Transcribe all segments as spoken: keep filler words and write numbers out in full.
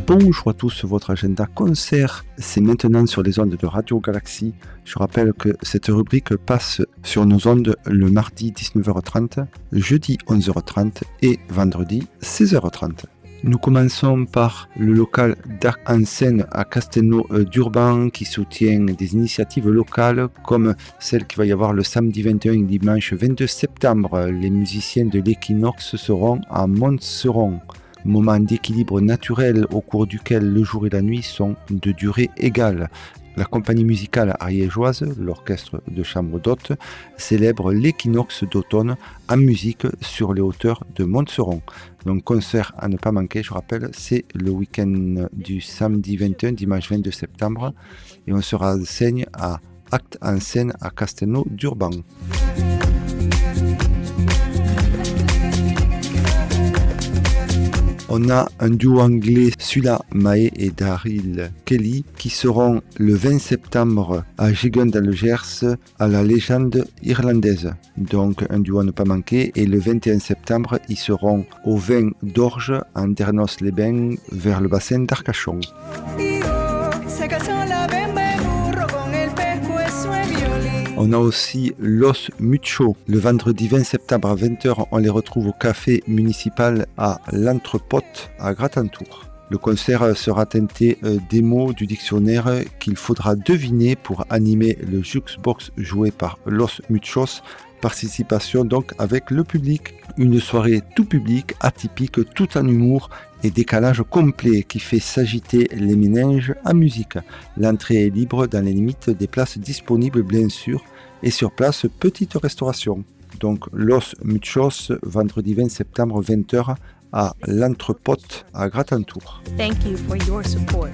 Bonjour à tous, votre agenda concert, c'est maintenant sur les ondes de Radio Galaxie. Je rappelle que cette rubrique passe sur nos ondes le mardi dix-neuf heures trente, jeudi onze heures trente et vendredi seize heures trente. Nous commençons par le local d'Arc en Scène à Castelnau-d'Urban qui soutient des initiatives locales comme celle qu'il va y avoir le samedi vingt et un et dimanche vingt-deux septembre. Les musiciens de l'Équinoxe seront à Montseron. Moment d'équilibre naturel au cours duquel le jour et la nuit sont de durée égale. La compagnie musicale ariégeoise, l'orchestre de chambre d'hôtes, célèbre l'équinoxe d'automne en musique sur les hauteurs de Montseron. Donc concert à ne pas manquer, je rappelle, c'est le week-end du samedi vingt et un, dimanche vingt-deux septembre, et on sera en scène à Acte en Scène à Castelnau-d'Urban. On a un duo anglais, Sula Mae et Daryl Kelly, qui seront le vingt septembre à Géguen dans le Gers à la Légende irlandaise. Donc un duo à ne pas manquer. Et le vingt et un septembre, ils seront au Vin d'Orge, en Dernos-les-Bains, vers le bassin d'Arcachon. On a aussi Los Muchos. Le vendredi vingt septembre à vingt heures, on les retrouve au café municipal à l'Entrepote à Gratentour. Le concert sera teinté des mots du dictionnaire qu'il faudra deviner pour animer le jukebox joué par Los Muchos. Participation donc avec le public. Une soirée tout public, atypique, tout en humour et décalage complet qui fait s'agiter les méninges en musique. L'entrée est libre dans les limites des places disponibles bien sûr et sur place petite restauration. Donc Los Muchos, vendredi vingt septembre vingt heures à l'Entrepote à Gratentour. Thank you for your support.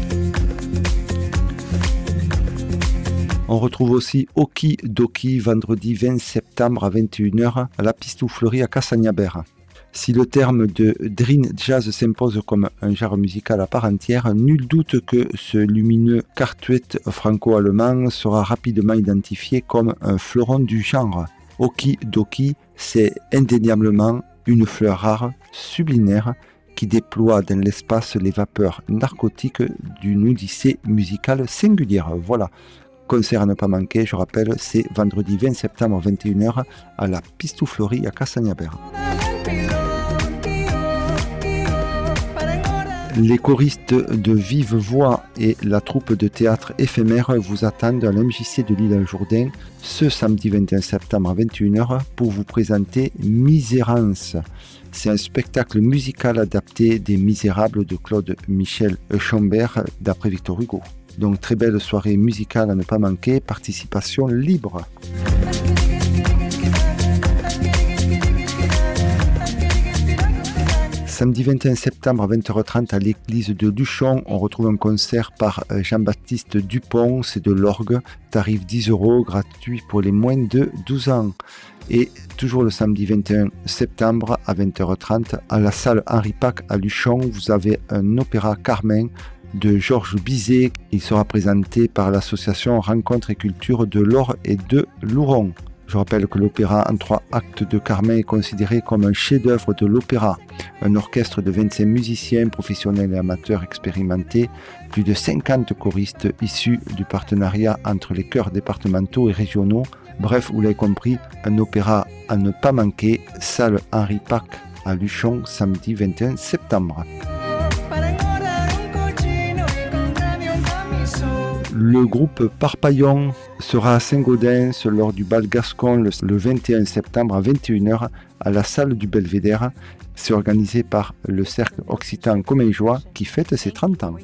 On retrouve aussi Oki Doki vendredi vingt septembre à vingt et une heures à la Pistou Fleury à Cassagnabert. Si le terme de Dream Jazz s'impose comme un genre musical à part entière, nul doute que ce lumineux quartet franco-allemand sera rapidement identifié comme un fleuron du genre. Oki Doki, c'est indéniablement une fleur rare, sublinaire, qui déploie dans l'espace les vapeurs narcotiques d'une odyssée musicale singulière. Voilà. Concert à ne pas manquer, je rappelle, c'est vendredi vingt septembre vingt et une heures à la Pistou Fleury à Cassagnabert. Les choristes de vive voix et la troupe de théâtre éphémère vous attendent à l'M J C de l'Île-Jourdain ce samedi vingt et un septembre à vingt et une heures pour vous présenter Misérance. C'est un spectacle musical adapté des Misérables de Claude Michel Chambert d'après Victor Hugo. Donc très belle soirée musicale à ne pas manquer, participation libre. Samedi vingt et un septembre à vingt heures trente à l'église de Luchon, on retrouve un concert par Jean-Baptiste Dupont, c'est de l'orgue, tarif dix euros, gratuit pour les moins de douze ans. Et toujours le samedi vingt et un septembre à vingt heures trente à la salle Henri Pac à Luchon, vous avez un opéra Carmen de Georges Bizet. Il sera présenté par l'association Rencontres et Culture de l'Or et de Louron. Je rappelle que l'opéra en trois actes de Carmen est considéré comme un chef-d'œuvre de l'opéra. Un orchestre de vingt-cinq musiciens professionnels et amateurs expérimentés, plus de cinquante choristes issus du partenariat entre les chœurs départementaux et régionaux. Bref, vous l'avez compris, un opéra à ne pas manquer, salle Henri Pac à Luchon, samedi vingt et un septembre. Le groupe Parpaillon sera à Saint-Gaudens lors du bal Gascon le, le vingt et un septembre à vingt et une heures à la salle du Belvédère. C'est organisé par le Cercle Occitan Commun et Joie qui fête ses trente ans.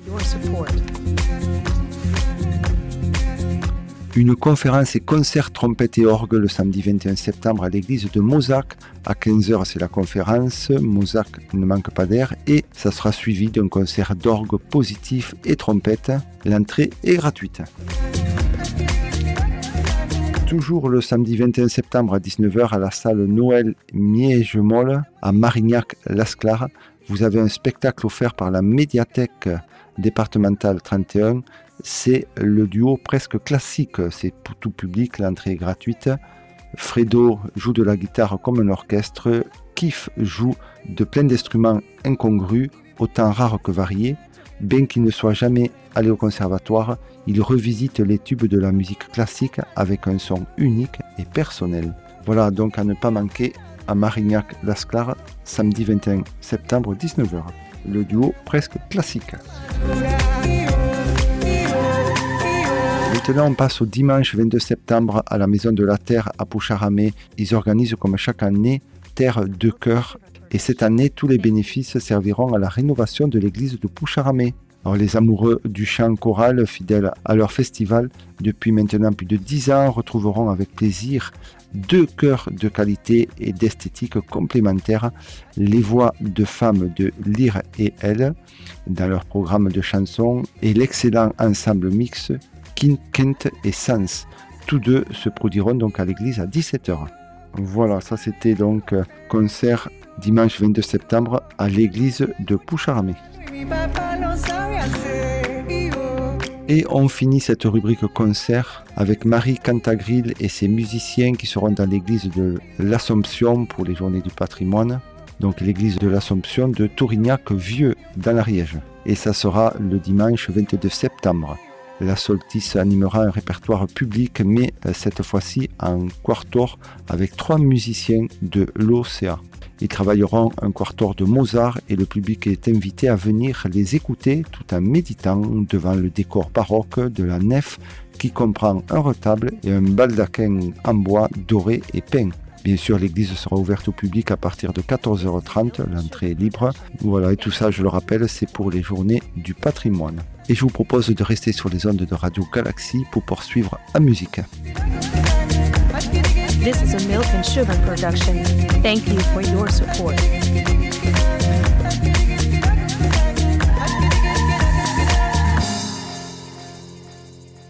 Une conférence et concert trompette et orgue le samedi vingt et un septembre à l'église de Mozac. À quinze heures, c'est la conférence. Mozac ne manque pas d'air. Et ça sera suivi d'un concert d'orgue positif et trompette. L'entrée est gratuite. Toujours le samedi vingt et un septembre à dix-neuf heures à la salle Noël Miège-Molle à Marignac-Lasclar. Vous avez un spectacle offert par la médiathèque départementale trente et un. C'est le duo presque classique, c'est pour tout public, l'entrée est gratuite. Fredo joue de la guitare comme un orchestre, Kif joue de plein d'instruments incongrus, autant rares que variés. Bien qu'il ne soit jamais allé au conservatoire, il revisite les tubes de la musique classique avec un son unique et personnel. Voilà donc à ne pas manquer à Marignac-Lasclar, samedi vingt et un septembre, dix-neuf heures. Le duo presque classique. Maintenant, on passe au dimanche vingt-deux septembre à la Maison de la Terre à Poucharamé. Ils organisent comme chaque année Terre de Cœur. Et cette année, tous les bénéfices serviront à la rénovation de l'église de Poucharamé. Alors, les amoureux du chant choral, fidèles à leur festival depuis maintenant plus de dix ans, retrouveront avec plaisir deux chœurs de qualité et d'esthétique complémentaires, les voix de femmes de Lyre et Elle dans leur programme de chansons et l'excellent ensemble mix Kin Kent et Sans. Tous deux se produiront donc à l'église à dix-sept heures. Voilà, ça c'était donc concert dimanche vingt-deux septembre à l'église de Poucharamé. Et on finit cette rubrique concert avec Marie Cantagril et ses musiciens qui seront dans l'église de l'Assomption pour les journées du patrimoine. Donc l'église de l'Assomption de Tourignac-Vieux dans l'Ariège. Et ça sera le dimanche vingt-deux septembre. La Solstice animera un répertoire public, mais cette fois-ci en quatuor avec trois musiciens de l'O C A. Ils travailleront un quatuor de Mozart et le public est invité à venir les écouter tout en méditant devant le décor baroque de la nef qui comprend un retable et un baldaquin en bois doré et peint. Bien sûr, l'église sera ouverte au public à partir de quatorze heures trente, l'entrée est libre. Voilà, et tout ça, je le rappelle, c'est pour les journées du patrimoine. Et je vous propose de rester sur les ondes de Radio Galaxy pour poursuivre en musique. This is a Milk and Sugar production. Thank you for your support.